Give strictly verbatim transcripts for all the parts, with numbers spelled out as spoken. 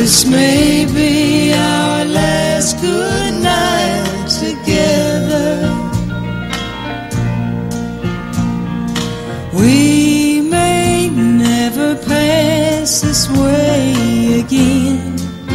This may be our last good night together. We may never pass this way again.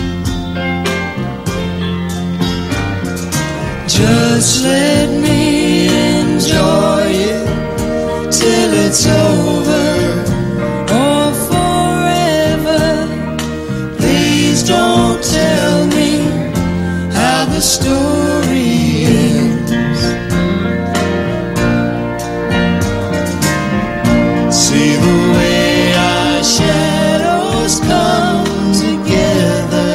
Just let me enjoy it till it's over or forever. Please don't tell me how the story ends. See the way our shadows come together,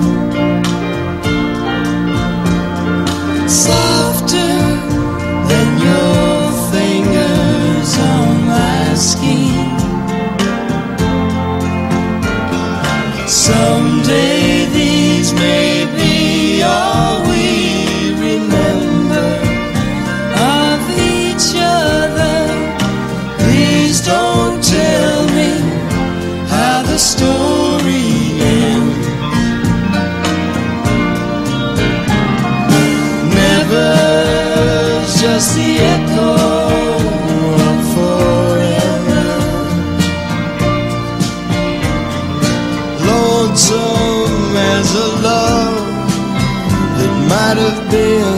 softer than your fingers on my skin. Someday these may be all we remember of each other. Please don't tell me how the story ends. Never's just the echo of forever. Lonesome as a love that might have been.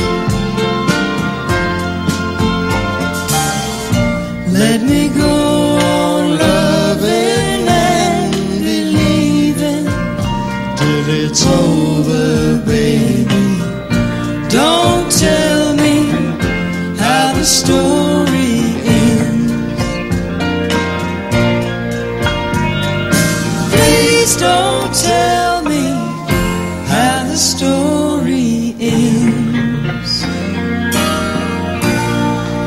Let me go on loving and believing till it's over.